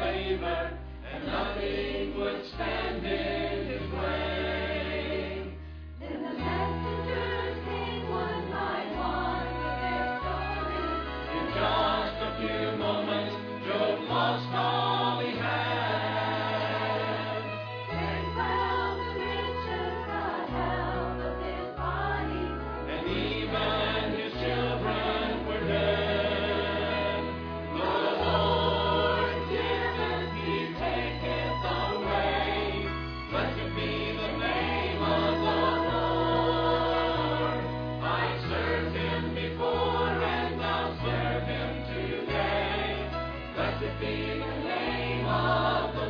favor, and nothing would stand in his way. Then the messengers came one by one with their stories. In just a few moments, Job lost all he had. Then found the riches, the health of his body, And even his children were dead. The Lord giveth, he taketh away. Blessed be the name of the Lord. I served him before, and I'll serve him today. Blessed be the name of the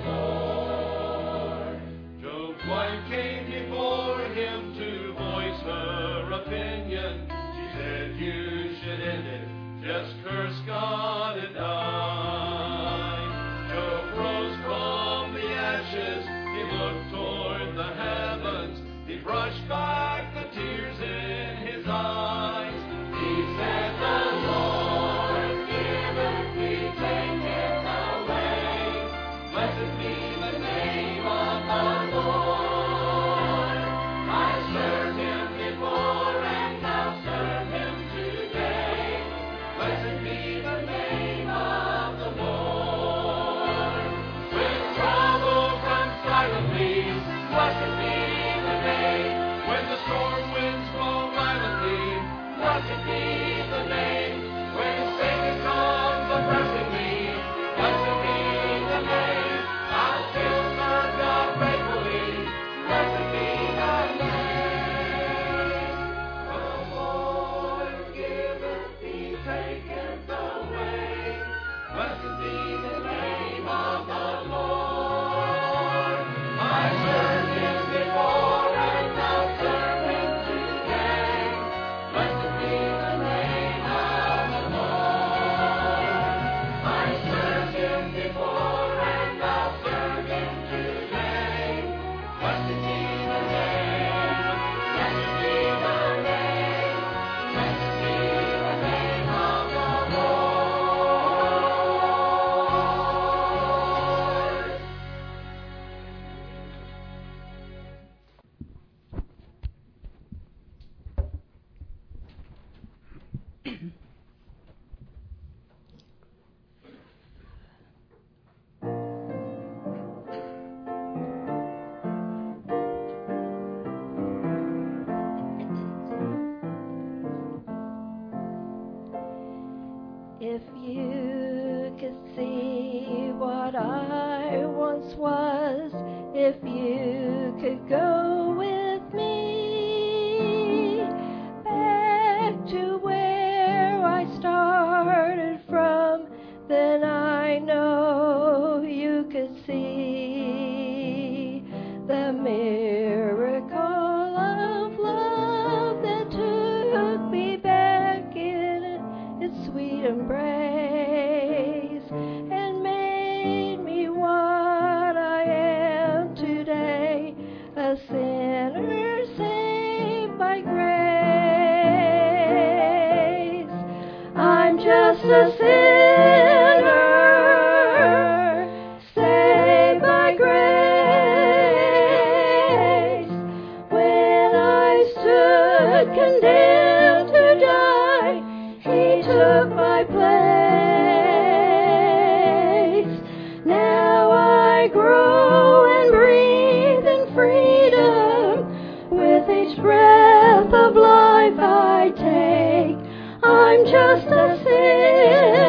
Lord. Job's wife came before him to voice her opinion. She said, you should end it, just curse God and die. Job rose from the ashes, he looked toward the heavens, he brushed back the tears in his eyes. He said, the Lord giveth, he taketh away. Blessed be the name of the Lord. I served him before, and I'll serve him today. Blessed be the name of the Lord. When trouble comes silently, blessed be the name. When the storm winds blow violently, blessed be the name. When Satan comes oppressing me, blessed be the name. I'll still serve God faithfully. Blessed be the name. The Lord giveth, he taketh away. Blessed be the name of the Lord. I served him before, and I'll serve him today. Blessed be the name of the Lord. I served him before, and I'll serve him today. Blessed be the name. Blessed be the name. Blessed be the name of the Lord. If you could see what I once was, if you could go with me back to where I started from, then I know you could see the miracle of love that took me back in its sweet embrace and made me what I am today, a sinner saved by grace. I'm just a sinner saved by grace. When I stood condemned to die, he took my place. Now I grow and breathe in freedom. With each breath of life I take, I'm just a sinner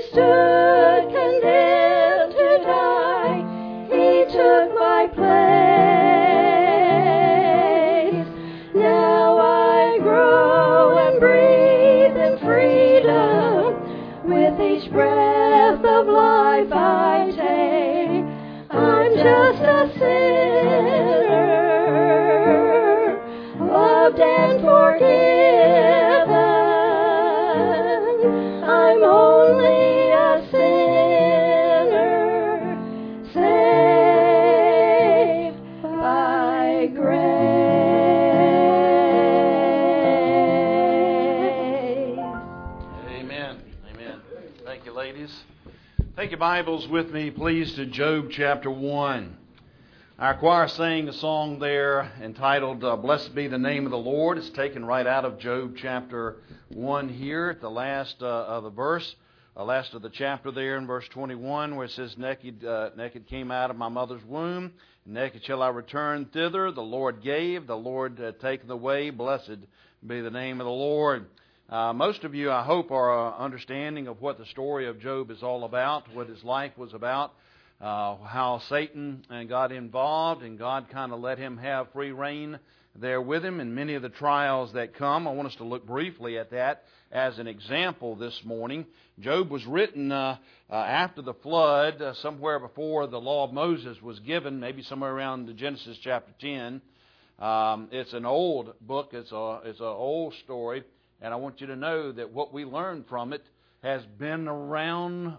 stood condemned to die, He took my place. Now I grow and breathe in freedom. With each breath of life I take, I'm just a sinner, loved and forgiven. I'm only a sinner, saved by grace. Amen. Amen. Thank you, ladies. Take your Bibles with me, please, to Job chapter 1. Our choir sang a song there entitled, Blessed Be the Name of the Lord. It's taken right out of Job chapter 1 here, at the last of the verse, last of the chapter there in verse 21, where it says, Naked came out of my mother's womb, naked shall I return thither. The Lord gave, the Lord taken away. Blessed be the name of the Lord. Most of you, I hope, are understanding of what the story of Job is all about, what his life was about, how Satan got involved, and God kind of let him have free reign there with him, and many of the trials that come. I want us to look briefly at that as an example this morning. Job was written after the flood, somewhere before the law of Moses was given, maybe somewhere around Genesis chapter 10. It's an old book. It's an old story. And I want you to know that what we learn from it has been around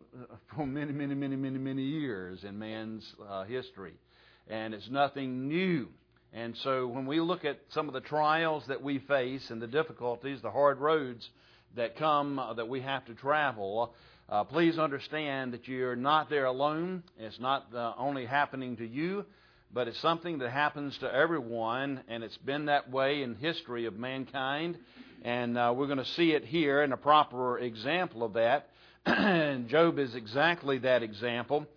for many years in man's history. And it's nothing new. And so when we look at some of the trials that we face and the difficulties, the hard roads that come, that we have to travel, please understand that you're not there alone. It's not only happening to you, but it's something that happens to everyone, and it's been that way in history of mankind. And we're going to see it here in a proper example of that. And Job is exactly that example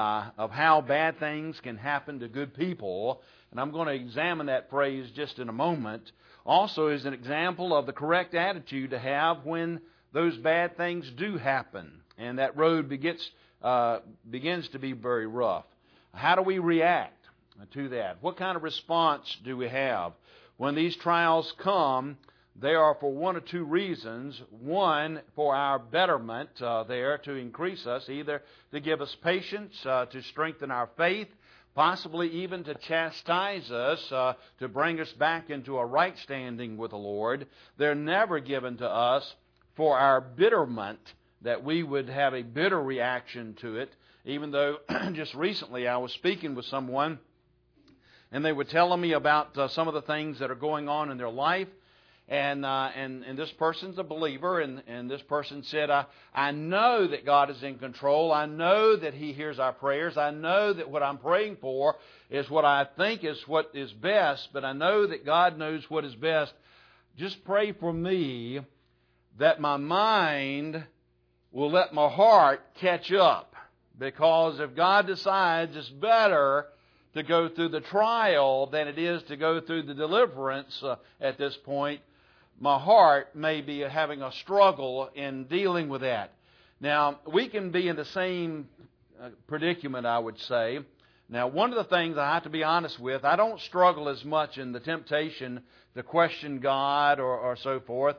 of how bad things can happen to good people. And I'm going to examine that phrase just in a moment. Also is an example of the correct attitude to have when those bad things do happen. And that road begins to be very rough. How do we react to that? What kind of response do we have? When these trials come, they are for one or two reasons. One, for our betterment there, to increase us, either to give us patience, to strengthen our faith, possibly even to chastise us, to bring us back into a right standing with the Lord. They're never given to us for our betterment, that we would have a bitter reaction to it, even though just recently I was speaking with someone, and they were telling me about some of the things that are going on in their life. And this person's a believer, and this person said, I know that God is in control. I know that He hears our prayers. I know that what I'm praying for is what I think is what is best, but I know that God knows what is best. Just pray for me that my mind will let my heart catch up. Because if God decides it's better to go through the trial than it is to go through the deliverance at this point, my heart may be having a struggle in dealing with that. Now, we can be in the same predicament, I would say. Now, one of the things I have to be honest with, I don't struggle as much in the temptation to question God or so forth.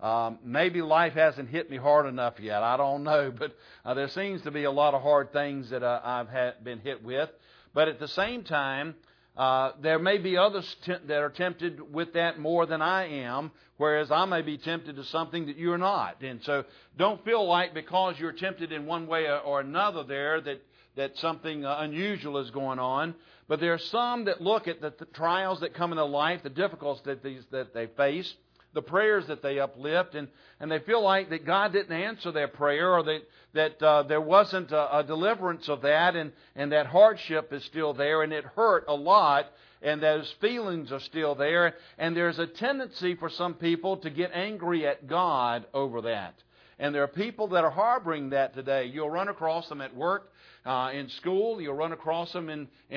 Maybe life hasn't hit me hard enough yet. I don't know. But there seems to be a lot of hard things that I've been hit with. But at the same time, there may be others that are tempted with that more than I am, whereas I may be tempted to something that you're not. And so don't feel like because you're tempted in one way or another there that something unusual is going on. But there are some that look at the trials that come in their life, the difficulties that they face, the prayers that they uplift, and they feel like that God didn't answer their prayer, or that there wasn't a deliverance of that, and that hardship is still there, and it hurt a lot, and those feelings are still there, and there's a tendency for some people to get angry at God over that. And there are people that are harboring that today. You'll run across them at work, in school. You'll run across them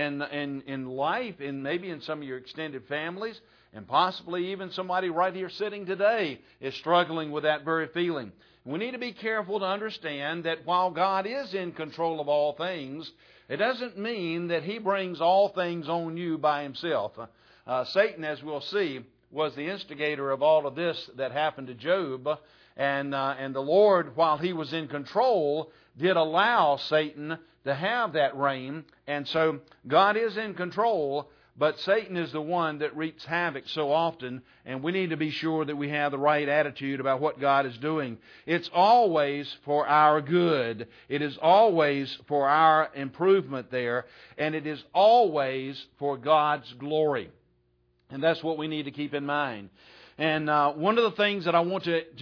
in life, and maybe in some of your extended families. And possibly even somebody right here sitting today is struggling with that very feeling. We need to be careful to understand that while God is in control of all things, it doesn't mean that He brings all things on you by Himself. Satan, as we'll see, was the instigator of all of this that happened to Job. And the Lord, while He was in control, did allow Satan to have that reign. And so God is in control, but Satan is the one that wreaks havoc so often, and we need to be sure that we have the right attitude about what God is doing. It's always for our good. It is always for our improvement there, and it is always for God's glory. And that's what we need to keep in mind. And one of the things that I want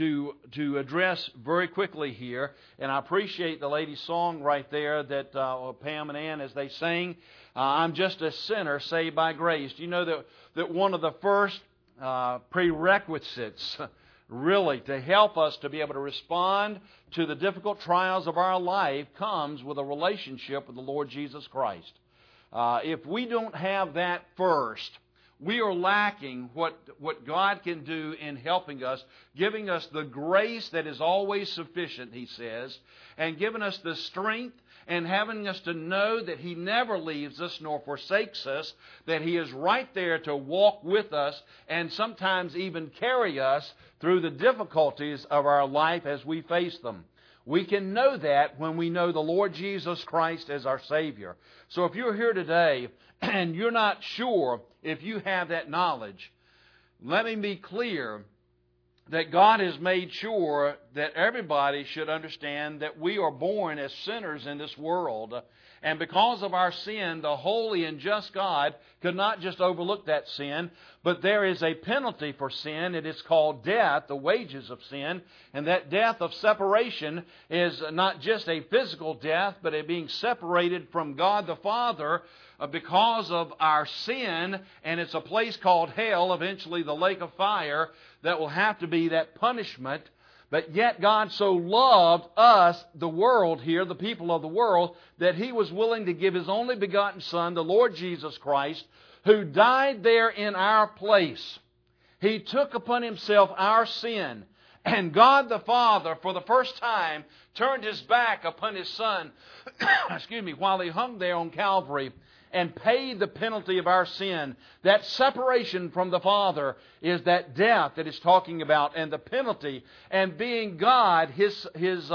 to address very quickly here, and I appreciate the lady's song right there that Pam and Ann, as they sang, I'm just a sinner saved by grace. Do you know that one of the first prerequisites, really, to help us to be able to respond to the difficult trials of our life comes with a relationship with the Lord Jesus Christ. If we don't have that first, we are lacking what God can do in helping us, giving us the grace that is always sufficient, He says, and giving us the strength and having us to know that He never leaves us nor forsakes us, that He is right there to walk with us and sometimes even carry us through the difficulties of our life as we face them. We can know that when we know the Lord Jesus Christ as our Savior. So if you're here today and you're not sure if you have that knowledge, let me be clear that God has made sure that everybody should understand that we are born as sinners in this world. And because of our sin, the holy and just God could not just overlook that sin, but there is a penalty for sin. It is called death, the wages of sin. And that death of separation is not just a physical death, but a being separated from God the Father because of our sin. And it's a place called hell, eventually the lake of fire, that will have to be that punishment. But yet God so loved us, the world here, the people of the world, that He was willing to give His only begotten Son, the Lord Jesus Christ, who died there in our place. He took upon Himself our sin. And God the Father, for the first time, turned His back upon His Son, while He hung there on Calvary, and paid the penalty of our sin. That separation from the Father is that death that it's talking about, and the penalty. And being God, His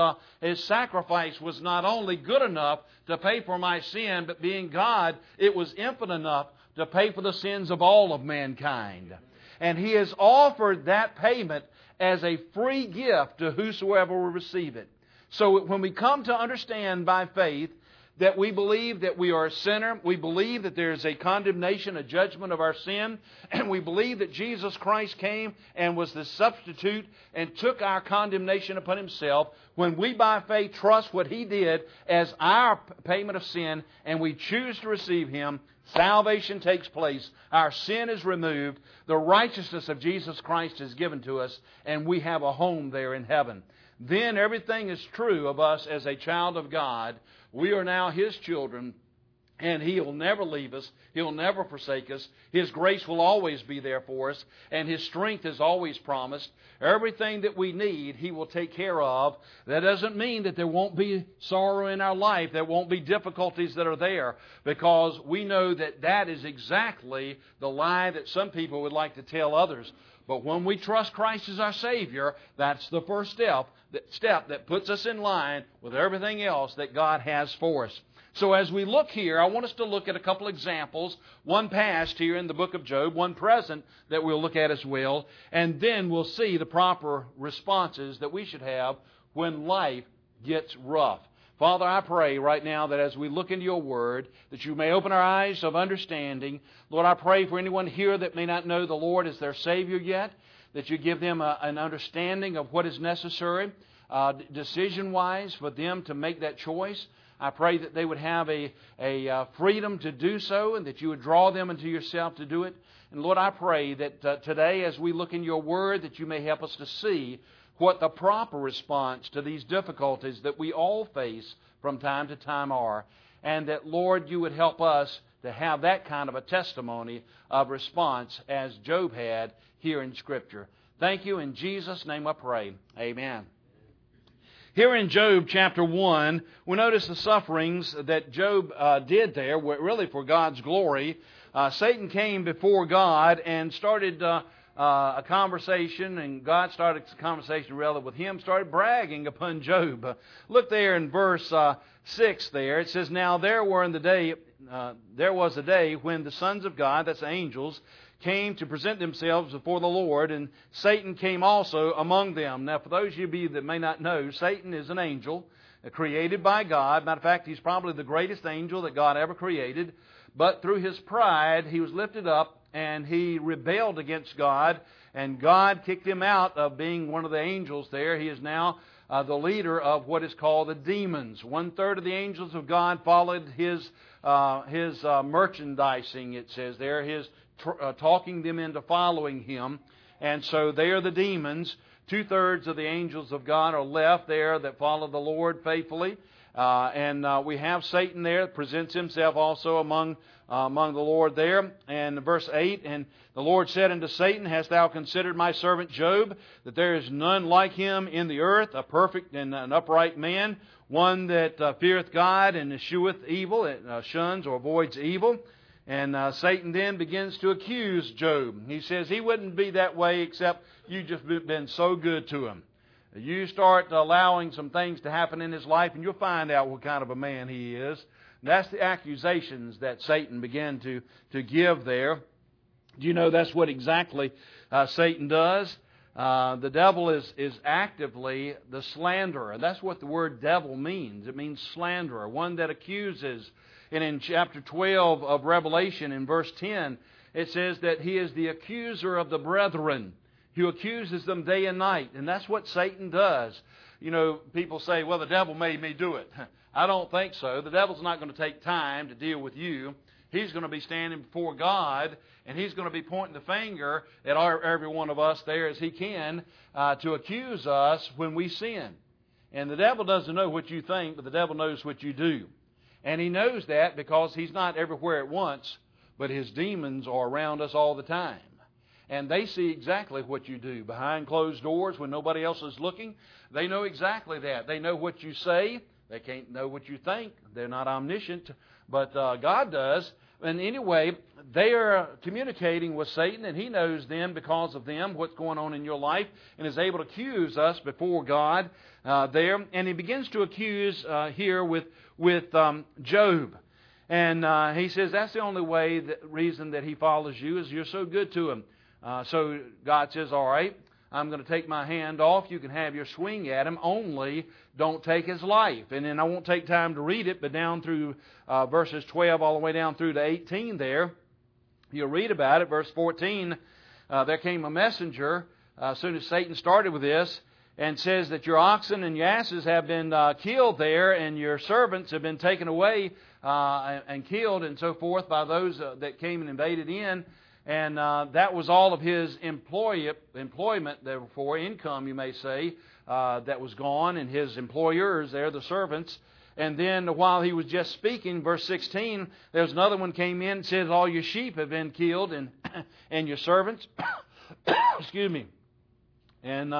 sacrifice was not only good enough to pay for my sin, but being God, it was infinite enough to pay for the sins of all of mankind. And He has offered that payment as a free gift to whosoever will receive it. So when we come to understand by faith that we believe that we are a sinner, we believe that there is a condemnation, a judgment of our sin, and we believe that Jesus Christ came and was the substitute and took our condemnation upon Himself. When we by faith trust what He did as our payment of sin and we choose to receive Him, salvation takes place, our sin is removed, the righteousness of Jesus Christ is given to us, and we have a home there in heaven. Then everything is true of us as a child of God. We are now His children, and He will never leave us. He'll never forsake us. His grace will always be there for us, and His strength is always promised. Everything that we need, He will take care of. That doesn't mean that there won't be sorrow in our life. There won't be difficulties that are there, because we know that that is exactly the lie that some people would like to tell others. But when we trust Christ as our Savior, that's the first step that puts us in line with everything else that God has for us. So as we look here, I want us to look at a couple examples, one past here in the book of Job, one present that we'll look at as well, and then we'll see the proper responses that we should have when life gets rough. Father, I pray right now that as we look into Your Word, that You may open our eyes of understanding. Lord, I pray for anyone here that may not know the Lord as their Savior yet, that You give them an understanding of what is necessary, decision-wise, for them to make that choice. I pray that they would have a freedom to do so, and that You would draw them into Yourself to do it. And Lord, I pray that today as we look in Your Word, that You may help us to see what the proper response to these difficulties that we all face from time to time are. And that, Lord, You would help us to have that kind of a testimony of response as Job had here in Scripture. Thank You. In Jesus' name I pray. Amen. Here in Job chapter 1, we notice the sufferings that Job did there, were really for God's glory. Satan came before God and started a conversation, and God started a conversation rather with him, started bragging upon Job. Look there in verse 6 there. It says, Now there was a day when the sons of God, that's angels, came to present themselves before the Lord, and Satan came also among them. Now, for those of you that may not know, Satan is an angel created by God. Matter of fact, he's probably the greatest angel that God ever created. But through his pride, he was lifted up, and he rebelled against God, and God kicked him out of being one of the angels there. He is now the leader of what is called the demons. 1/3 of the angels of God followed his merchandising, it says there, his talking them into following him. And so they are the demons. 2/3 of the angels of God are left there that follow the Lord faithfully. And we have Satan there, presents himself also among the Lord there. And verse 8, And the Lord said unto Satan, Hast thou considered my servant Job, that there is none like him in the earth, a perfect and an upright man, one that feareth God and escheweth evil, shuns or avoids evil? And Satan then begins to accuse Job. He says he wouldn't be that way except you've just been so good to him. You start allowing some things to happen in his life, and you'll find out what kind of a man he is. And that's the accusations that Satan began to give there. Do you know that's what exactly Satan does? The devil is actively the slanderer. That's what the word devil means. It means slanderer, one that accuses. And in chapter 12 of Revelation, in verse 10, it says that he is the accuser of the brethren, who accuses them day and night. And that's what Satan does. You know, people say, well, the devil made me do it. I don't think so. The devil's not going to take time to deal with you. He's going to be standing before God, and he's going to be pointing the finger at every one of us there as he can to accuse us when we sin. And the devil doesn't know what you think, but the devil knows what you do. And he knows that because he's not everywhere at once, but his demons are around us all the time. And they see exactly what you do behind closed doors when nobody else is looking. They know exactly that. They know what you say. They can't know what you think. They're not omniscient, but God does. And anyway, they are communicating with Satan, and he knows them because of them, what's going on in your life, and is able to accuse us before God there. And he begins to accuse here with Job. And he says that's the only reason that he follows you is you're so good to him. So God says, all right, I'm going to take my hand off. You can have your swing at him, only don't take his life. And then I won't take time to read it, but down through verses 12 all the way down through to 18 there, you'll read about it. Verse 14, there came a messenger as soon as Satan started with this, and says that your oxen and your asses have been killed there, and your servants have been taken away and killed and so forth by those that came and invaded in. And that was all of his employment, therefore, income, you may say, that was gone, and his employers there, the servants. And then while he was just speaking, verse 16, there was another one came in and said, all your sheep have been killed, and your servants, excuse me, and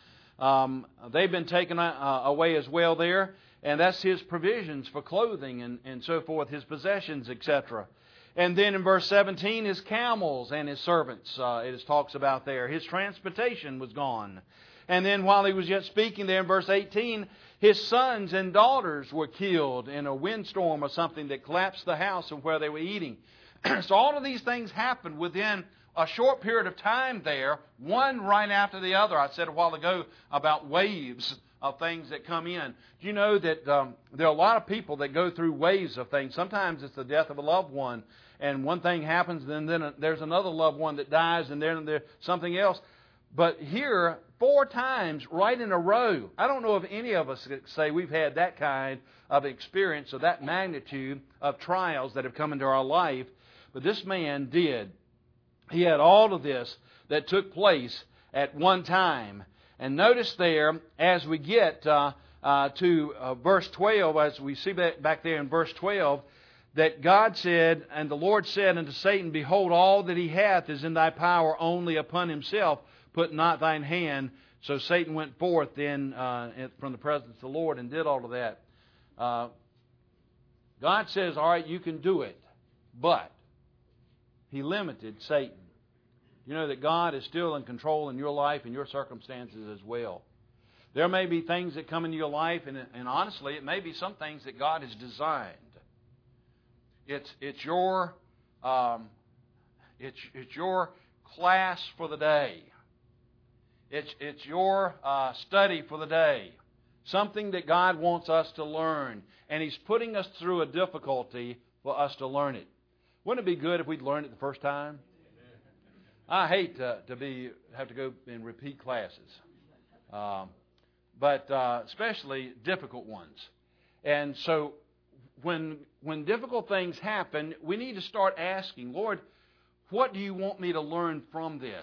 they've been taken away as well there. And that's his provisions for clothing and so forth, his possessions, etc. And then in verse 17, his camels and his servants, it talks about there. His transportation was gone. And then while he was yet speaking there in verse 18, his sons and daughters were killed in a windstorm or something that collapsed the house of where they were eating. So all of these things happened within a short period of time there, one right after the other. I said a while ago about waves of things that come in. Do you know that there are a lot of people that go through waves of things? Sometimes it's the death of a loved one, and one thing happens, and then there's another loved one that dies, and then there's something else. But here, 4 times right in a row, I don't know if any of us could say we've had that kind of experience or that magnitude of trials that have come into our life, but this man did. He had all of this that took place at one time. And notice there, as we get to verse 12, as we see back there in verse 12, that God said, and the Lord said unto Satan, Behold, all that he hath is in thy power only upon himself. Put not thine hand So Satan went forth then from the presence of the Lord and did all of that. God says, all right, you can do it, but He limited Satan. You know that God is still in control in your life and your circumstances as well. There may be things that come into your life, and honestly, it may be some things that God has designed. It's your class for the day. It's your study for the day. Something that God wants us to learn, and He's putting us through a difficulty for us to learn it. Wouldn't it be good if we'd learned it the first time? I hate to have to go and repeat classes, but especially difficult ones. And so, when difficult things happen, we need to start asking, Lord, what do you want me to learn from this?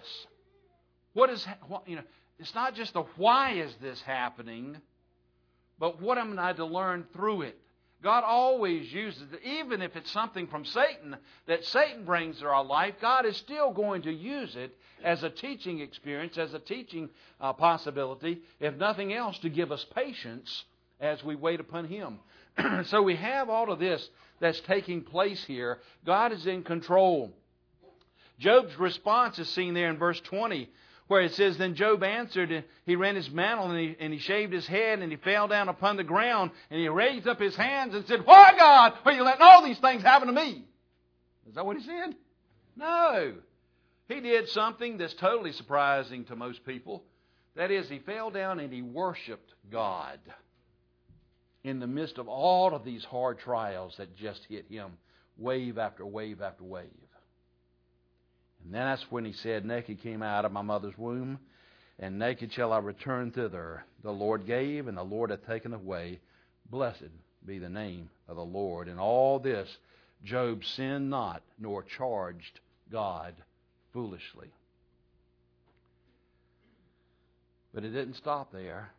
It's not just the why is this happening, but what am I to learn through it? God always uses it. Even if it's something from Satan that Satan brings to our life, God is still going to use it as a teaching experience, as a teaching possibility, if nothing else, to give us patience as we wait upon Him. So we have all of this that's taking place here. God is in control. Job's response is seen there in verse 20, where it says, Then Job answered, and he rent his mantle, and he shaved his head, and he fell down upon the ground, and he raised up his hands and said, Why, God, are you letting all these things happen to me? Is that what he said? No. He did something that's totally surprising to most people. That is, he fell down and he worshiped God in the midst of all of these hard trials that just hit him, wave after wave after wave. And then that's when he said, Naked came I out of my mother's womb, and naked shall I return thither. The Lord gave, and the Lord hath taken away. Blessed be the name of the Lord. In all this, Job sinned not, nor charged God foolishly. But it didn't stop there.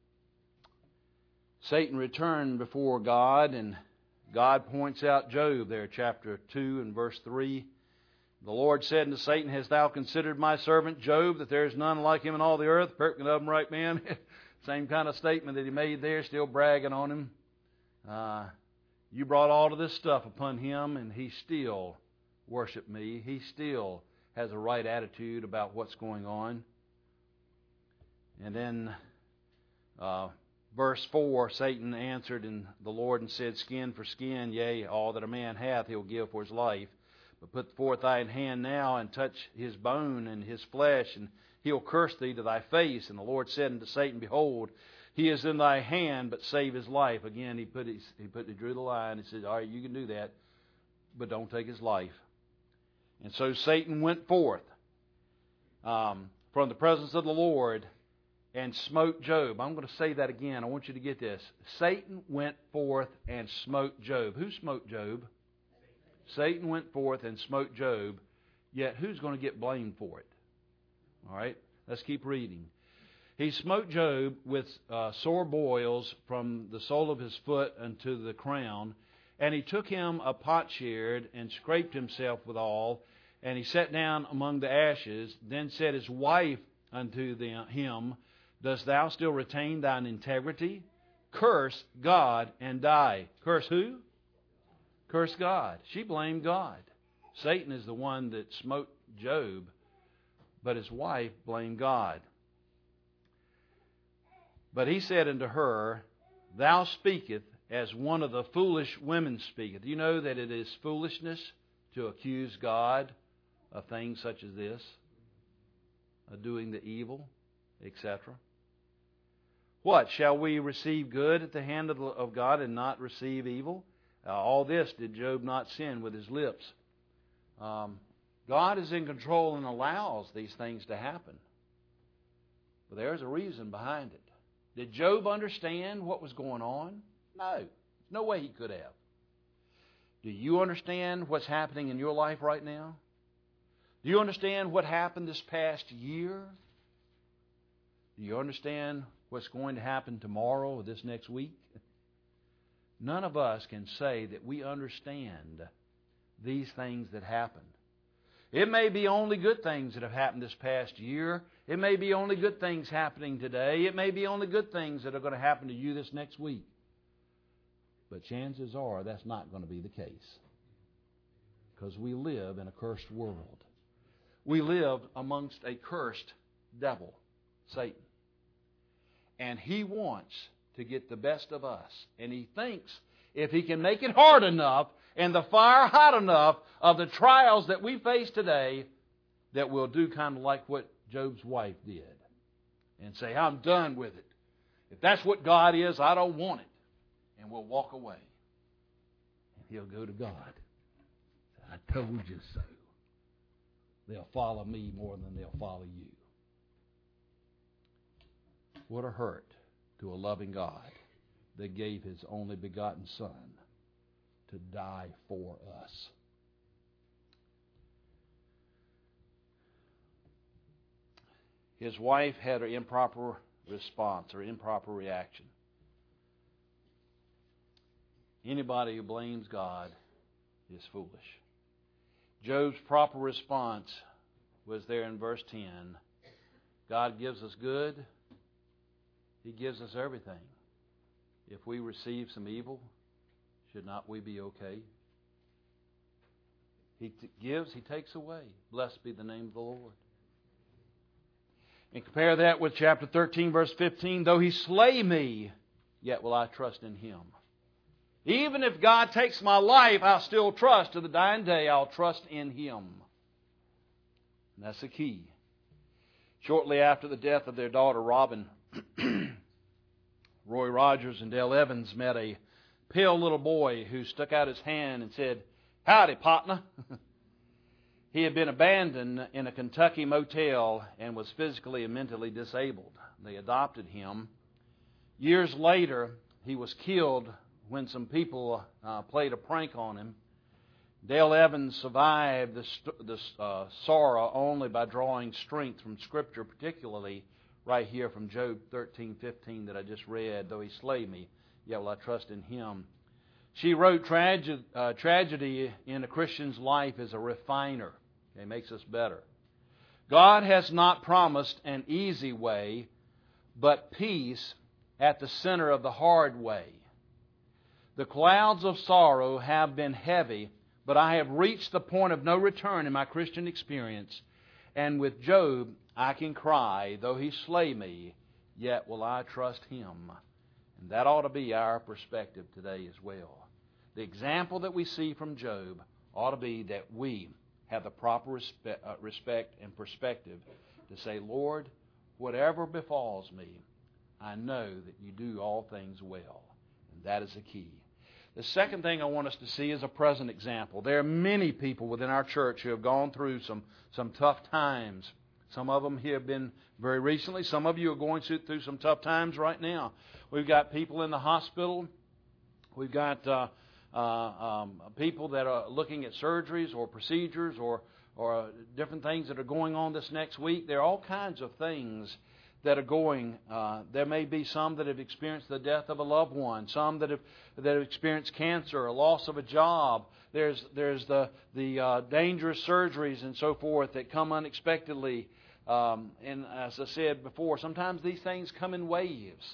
Satan returned before God, and God points out Job there, chapter 2 and verse 3. The Lord said unto Satan, Hast thou considered my servant Job, that there is none like him in all the earth? Perfect and upright man. Same kind of statement that he made there, still bragging on him. You brought all of this stuff upon him, and he still worshiped me. He still has a right attitude about what's going on. And then verse 4, Satan answered the Lord and said, Skin for skin, yea, all that a man hath he'll give for his life. But put forth thine hand now, and touch his bone and his flesh, and he'll curse thee to thy face. And the Lord said unto Satan, Behold, he is in thy hand, but save his life. Again, he drew the line. He said, All right, you can do that, but don't take his life. And so Satan went forth from the presence of the Lord and smote Job. I'm going to say that again. I want you to get this. Satan went forth and smote Job. Who smote Job? Satan went forth and smote Job, yet who's going to get blamed for it? All right, let's keep reading. He smote Job with sore boils from the sole of his foot unto the crown, and he took him a potsherd and scraped himself withal, and he sat down among the ashes. Then said his wife unto him, Dost thou still retain thine integrity? Curse God and die. Curse who? Curse God. She blamed God. Satan is the one that smote Job, but his wife blamed God. But he said unto her, Thou speakest as one of the foolish women speaketh. You know that it is foolishness to accuse God of things such as this, of doing the evil, etc. What? Shall we receive good at the hand of God and not receive evil? All this did Job not sin with his lips. God is in control and allows these things to happen. But there's a reason behind it. Did Job understand what was going on? No. No way he could have. Do you understand what's happening in your life right now? Do you understand what happened this past year? Do you understand what's going to happen tomorrow or this next week? None of us can say that we understand these things that happen. It may be only good things that have happened this past year. It may be only good things happening today. It may be only good things that are going to happen to you this next week. But chances are that's not going to be the case. Because we live in a cursed world. We live amongst a cursed devil, Satan. And he wants to get the best of us. And he thinks if he can make it hard enough and the fire hot enough of the trials that we face today, that we'll do kind of like what Job's wife did. And say, I'm done with it. If that's what God is, I don't want it. And we'll walk away. And he'll go to God. I told you so. They'll follow me more than they'll follow you. What a hurt to a loving God that gave His only begotten Son to die for us. His wife had an improper response or improper reaction. Anybody who blames God is foolish. Job's proper response was there in verse 10. God gives us good. He gives us everything. If we receive some evil, should not we be okay? He gives, He takes away. Blessed be the name of the Lord. And compare that with chapter 13, verse 15. Though He slay me, yet will I trust in Him. Even if God takes my life, I'll still trust. To the dying day, I'll trust in Him. And that's the key. Shortly after the death of their daughter, Robin, Roy Rogers and Dale Evans met a pale little boy who stuck out his hand and said, "Howdy, partner." He had been abandoned in a Kentucky motel and was physically and mentally disabled. They adopted him. Years later, he was killed when some people played a prank on him. Dale Evans survived the sorrow only by drawing strength from Scripture, particularly right here from Job 13:15 that I just read. Though He slay me, yet will I trust in Him. She wrote, tragedy in a Christian's life is a refiner. It makes us better. God has not promised an easy way, but peace at the center of the hard way. The clouds of sorrow have been heavy, but I have reached the point of no return in my Christian experience. And with Job, I can cry, though He slay me, yet will I trust Him. And that ought to be our perspective today as well. The example that we see from Job ought to be that we have the proper respect and perspective to say, Lord, whatever befalls me, I know that You do all things well. And that is the key. The second thing I want us to see is a present example. There are many people within our church who have gone through some tough times. Some of them here have been very recently. Some of you are going through some tough times right now. We've got people in the hospital. We've got people that are looking at surgeries or procedures or different things that are going on this next week. There are all kinds of things that are going. There may be some that have experienced the death of a loved one, some that have experienced cancer, a loss of a job. There's the dangerous surgeries and so forth that come unexpectedly. And as I said before, sometimes these things come in waves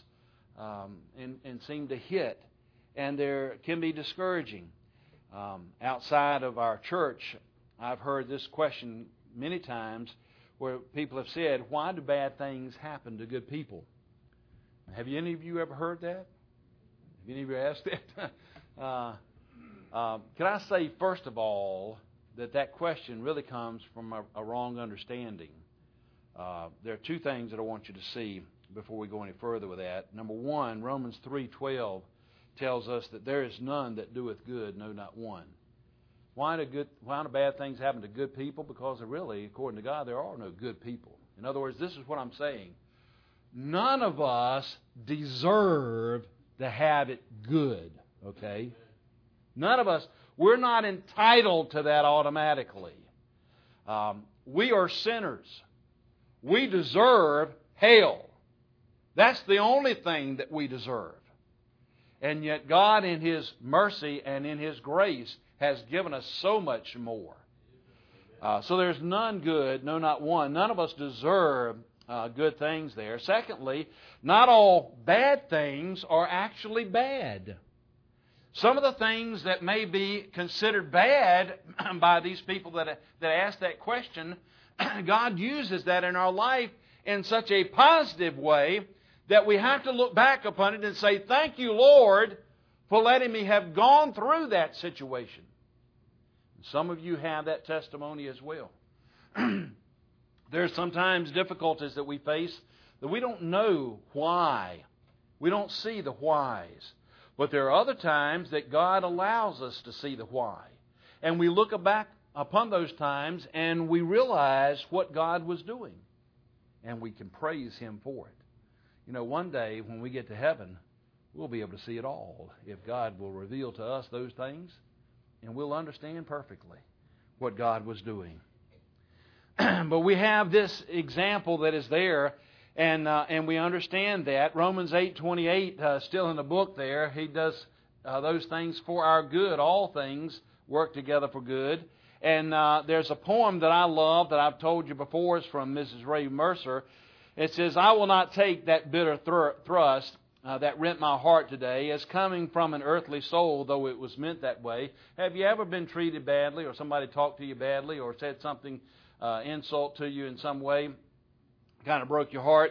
and seem to hit, and there can be discouraging. Outside of our church, I've heard this question many times where people have said, why do bad things happen to good people? Have any of you ever heard that? Have any of you asked that? Can I say, first of all, that question really comes from a wrong understanding. There are two things that I want you to see before we go any further with that. Number one, Romans 3:12 tells us that there is none that doeth good, no, not one. Why do bad things happen to good people? Because really, according to God, there are no good people. In other words, this is what I'm saying. None of us deserve to have it good, okay? None of us. We're not entitled to that automatically. We are sinners. We deserve hell. That's the only thing that we deserve. And yet God, in His mercy and in His grace, has given us so much more. So there's none good, no, not one. None of us deserve good things there. Secondly, not all bad things are actually bad. Some of the things that may be considered bad by these people that ask that question, God uses that in our life in such a positive way that we have to look back upon it and say, thank you, Lord, for letting me have gone through that situation. Some of you have that testimony as well. There's sometimes difficulties that we face that we don't know why. We don't see the whys. But there are other times that God allows us to see the why. And we look back upon those times and we realize what God was doing. And we can praise Him for it. You know, one day when we get to heaven, we'll be able to see it all if God will reveal to us those things. And we'll understand perfectly what God was doing. But we have this example that is there, and we understand that. Romans 8:28, still in the book there, He does those things for our good. All things work together for good. And there's a poem that I love that I've told you before. It's from Mrs. Ray Mercer. It says, I will not take that bitter thrust that rent my heart today as coming from an earthly soul, though it was meant that way. Have you ever been treated badly, or somebody talked to you badly, or said something, insult to you in some way, kind of broke your heart?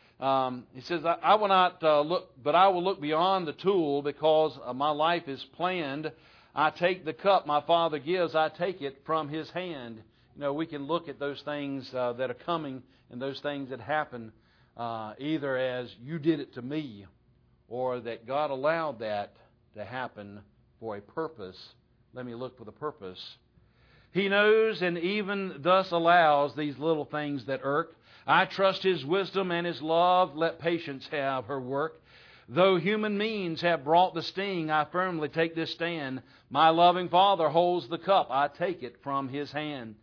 He says, I will not look, but I will look beyond the tool because my life is planned. I take the cup my Father gives, I take it from His hand. You know, we can look at those things that are coming and those things that happen either as you did it to me, or that God allowed that to happen for a purpose. Let me look for the purpose. He knows and even thus allows these little things that irk. I trust His wisdom and His love. Let patience have her work. Though human means have brought the sting, I firmly take this stand. My loving Father holds the cup. I take it from His hand.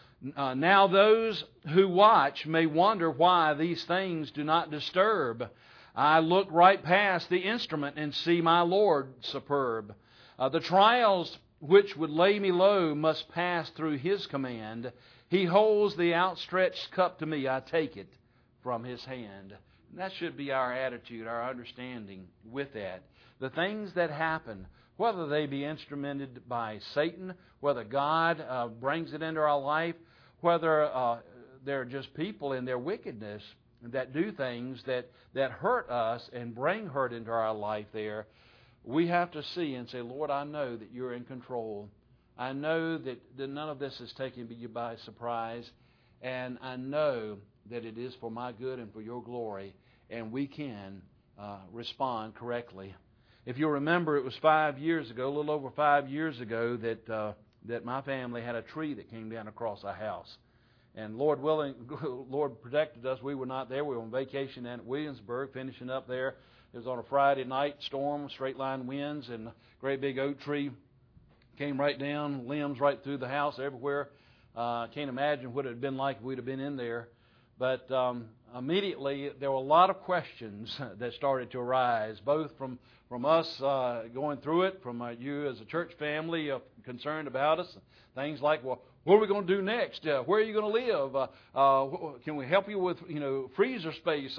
Now those who watch may wonder why these things do not disturb. I look right past the instrument and see my Lord superb. The trials which would lay me low must pass through His command. He holds the outstretched cup to me. I take it from His hand. And that should be our attitude, our understanding with that. The things that happen, whether they be instrumented by Satan, whether God brings it into our life, whether they're just people in their wickedness that do things that hurt us and bring hurt into our life there, we have to see and say, Lord, I know that You're in control. I know that none of this is taking you by surprise. And I know that it is for my good and for Your glory. And we can respond correctly. If you'll remember, it was 5 years ago, a little over 5 years ago, that my family had a tree that came down across our house. And Lord willing, Lord protected us. We were not there. We were on vacation down at Williamsburg, finishing up there. It was on a Friday night, storm, straight line winds, and a great big oak tree came right down, limbs right through the house everywhere. Can't imagine what it had been like if we'd have been in there. But immediately there were a lot of questions that started to arise, both from us going through it, from you as a church family concerned about us. Things like, well, what are we going to do next? Where are you going to live? Can we help you with freezer space?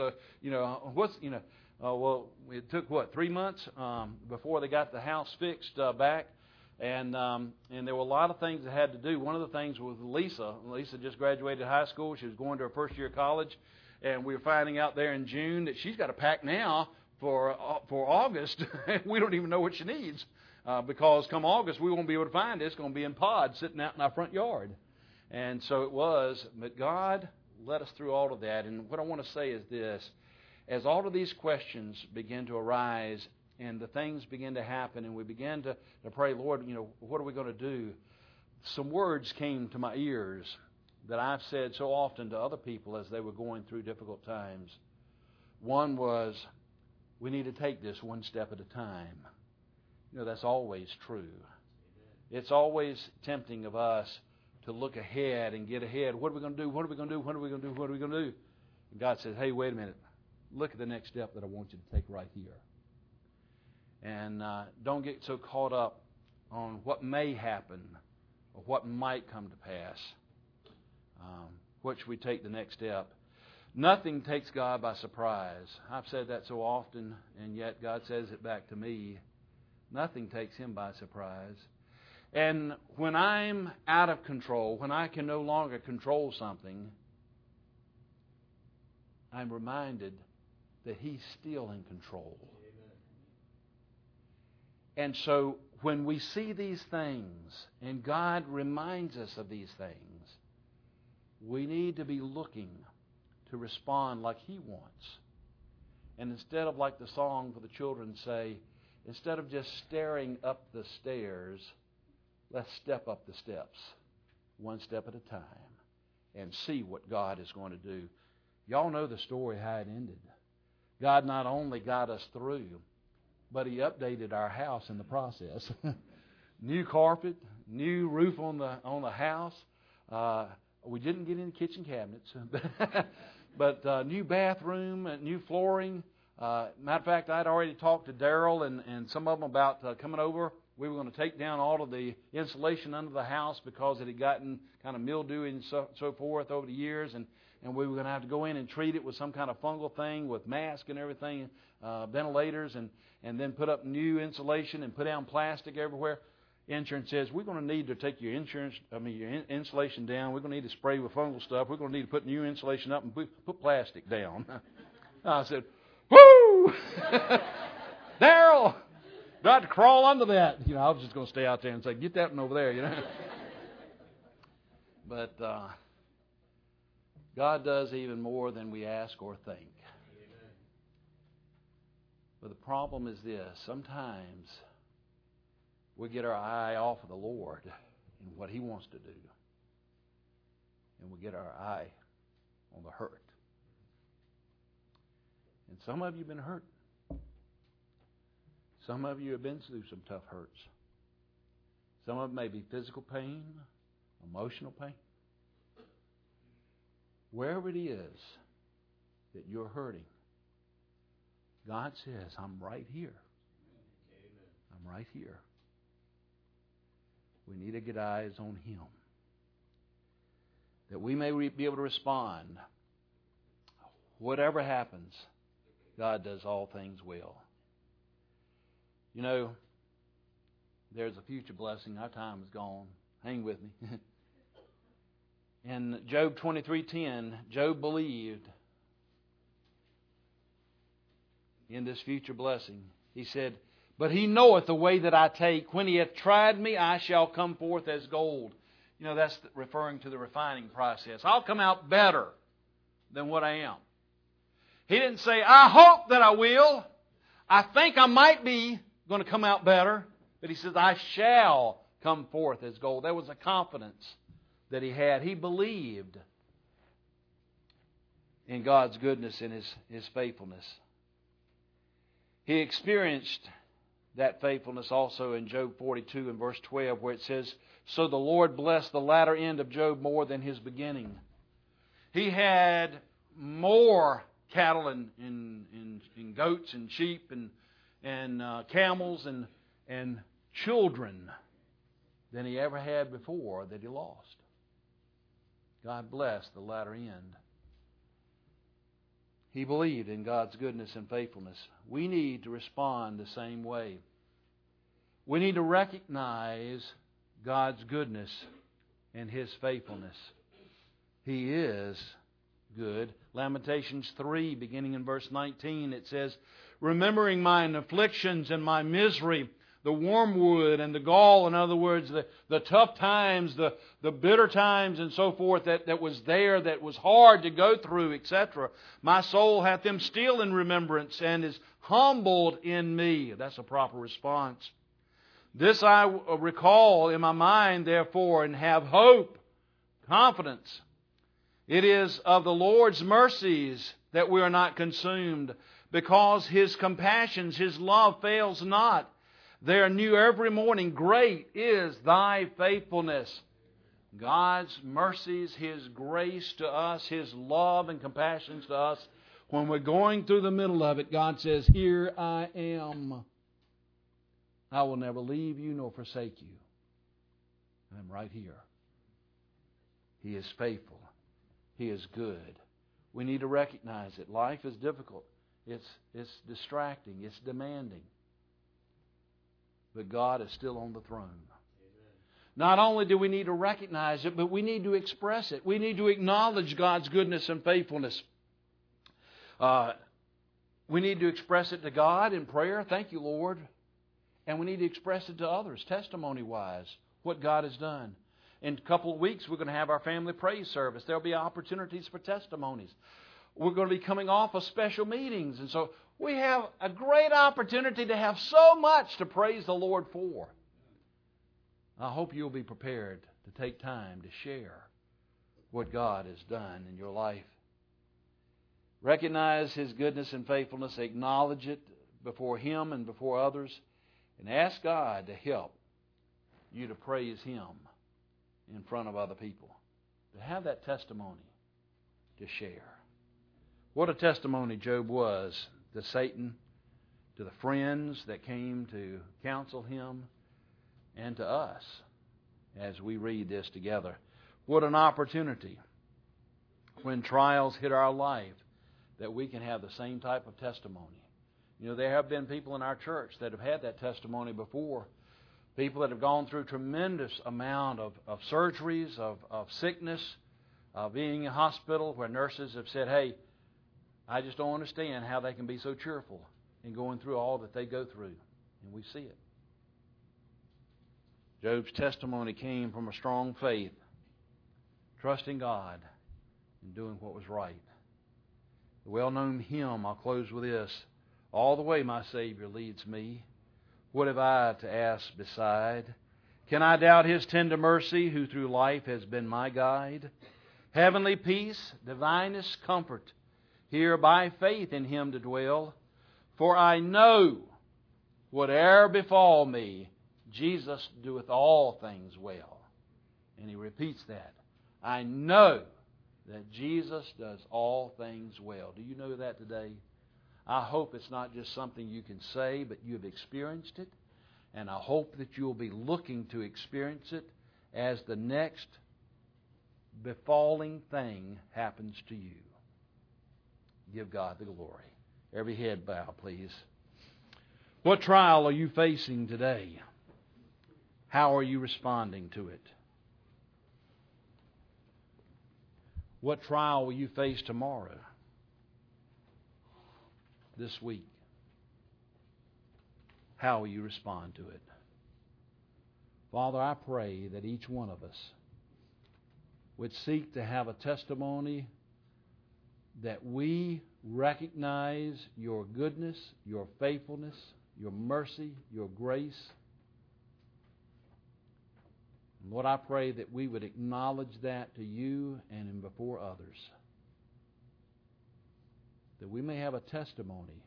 Well, it took 3 months before they got the house fixed back. And there were a lot of things that had to do. One of the things was Lisa. Lisa just graduated high school. She was going to her first year of college. And we were finding out there in June that she's got to pack now for August. We don't even know what she needs. Because come August, we won't be able to find it. It's going to be in pods sitting out in our front yard. And so it was. But God led us through all of that. And what I want to say is this. As all of these questions begin to arise and the things begin to happen and we begin to pray, Lord, what are we going to do? Some words came to my ears that I've said so often to other people as they were going through difficult times. One was, we need to take this one step at a time. That's always true. It's always tempting of us to look ahead and get ahead. What are we going to do? What are we going to do? What are we going to do? What are we going to do? And God says, hey, wait a minute. Look at the next step that I want you to take right here. And don't get so caught up on what may happen or what might come to pass. What should we take the next step? Nothing takes God by surprise. I've said that so often, and yet God says it back to me. Nothing takes Him by surprise. And when I'm out of control, when I can no longer control something, I'm reminded that He's still in control. And so when we see these things, and God reminds us of these things, we need to be looking to respond like He wants. And instead of, like the song for the children say, instead of just staring up the stairs, let's step up the steps, one step at a time, and see what God is going to do. Y'all know the story, how it ended. God not only got us through, but He updated our house in the process. New carpet, new roof on the house. We didn't get any kitchen cabinets, but new bathroom, new flooring. Matter of fact, I'd already talked to Darrell and some of them about coming over. We were going to take down all of the insulation under the house because it had gotten kind of mildewy and so forth over the years, and we were going to have to go in and treat it with some kind of fungal thing with mask and everything, ventilators, and then put up new insulation and put down plastic everywhere. Insurance says, we're going to need to take your insulation down. We're going to need to spray with fungal stuff. We're going to need to put new insulation up and put plastic down. I said, whoo! Darrell! Do I have to crawl under that? I was just going to stay out there and say, get that one over there, But God does even more than we ask or think. Amen. But the problem is this. Sometimes we get our eye off of the Lord and what He wants to do. And we get our eye on the hurt. And some of you have been hurt. Some of you have been through some tough hurts. Some of it may be physical pain, emotional pain. Wherever it is that you're hurting, God says, I'm right here. I'm right here. We need to get eyes on Him, that we may be able to respond. Whatever happens, God does all things well. There's a future blessing. Our time is gone. Hang with me. In Job 23:10, Job believed in this future blessing. He said, but He knoweth the way that I take. When He hath tried me, I shall come forth as gold. That's referring to the refining process. I'll come out better than what I am. He didn't say, I hope that I will. I think I might be going to come out better. But He says, I shall come forth as gold. There was a confidence that he had. He believed in God's goodness and His faithfulness. He experienced that faithfulness also in Job 42 and verse 12, where it says, so the Lord blessed the latter end of Job more than his beginning. He had more cattle and goats and sheep and camels and children than he ever had before that he lost. God blessed the latter end. He believed in God's goodness and faithfulness. We need to respond the same way. We need to recognize God's goodness and His faithfulness. He is good. Lamentations 3, beginning in verse 19, it says, remembering mine afflictions and my misery, the wormwood and the gall, in other words, the tough times, the bitter times and so forth that was there, that was hard to go through, etc. My soul hath them still in remembrance and is humbled in me. That's a proper response. This I recall in my mind, therefore, and have hope, confidence. It is of the Lord's mercies that we are not consumed, because His compassions, His love fails not. They are new every morning. Great is thy faithfulness. God's mercies, His grace to us, His love and compassions to us. When we're going through the middle of it, God says, here I am. I will never leave you nor forsake you. I'm right here. He is faithful. He is good. We need to recognize it. Life is difficult. It's distracting. It's demanding. But God is still on the throne. Not only do we need to recognize it, but we need to express it. We need to acknowledge God's goodness and faithfulness. We need to express it to God in prayer. Thank you, Lord. And we need to express it to others, testimony-wise, what God has done. In a couple of weeks, we're going to have our family praise service. There'll be opportunities for testimonies. We're going to be coming off of special meetings. And so we have a great opportunity to have so much to praise the Lord for. I hope you'll be prepared to take time to share what God has done in your life. Recognize His goodness and faithfulness. Acknowledge it before Him and before others. And ask God to help you to praise Him in front of other people. To have that testimony to share. What a testimony Job was to Satan, to the friends that came to counsel him, and to us as we read this together. What an opportunity when trials hit our life that we can have the same type of testimony. You know, there have been people in our church that have had that testimony before. People that have gone through tremendous amount of surgeries, of sickness, being in hospital where nurses have said, hey, I just don't understand how they can be so cheerful in going through all that they go through. And we see it. Job's testimony came from a strong faith, trusting God and doing what was right. The well-known hymn, I'll close with this. All the way my Savior leads me. What have I to ask beside? Can I doubt His tender mercy, who through life has been my guide? Heavenly peace, divinest comfort, here by faith in Him to dwell. For I know, whate'er befall me, Jesus doeth all things well. And he repeats that. I know that Jesus does all things well. Do you know that today? I hope it's not just something you can say, but you've experienced it. And I hope that you'll be looking to experience it as the next befalling thing happens to you. Give God the glory. Every head bow, please. What trial are you facing today? How are you responding to it? What trial will you face tomorrow? This week? How will you respond to it? Father, I pray that each one of us would seek to have a testimony that we recognize your goodness, your faithfulness, your mercy, your grace. And Lord, I pray that we would acknowledge that to you and before others. That we may have a testimony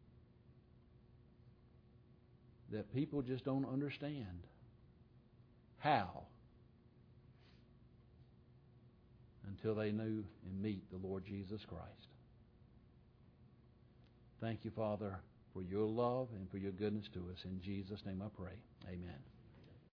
that people just don't understand. How? Until they know and meet the Lord Jesus Christ. Thank you, Father, for your love and for your goodness to us. In Jesus' name I pray. Amen.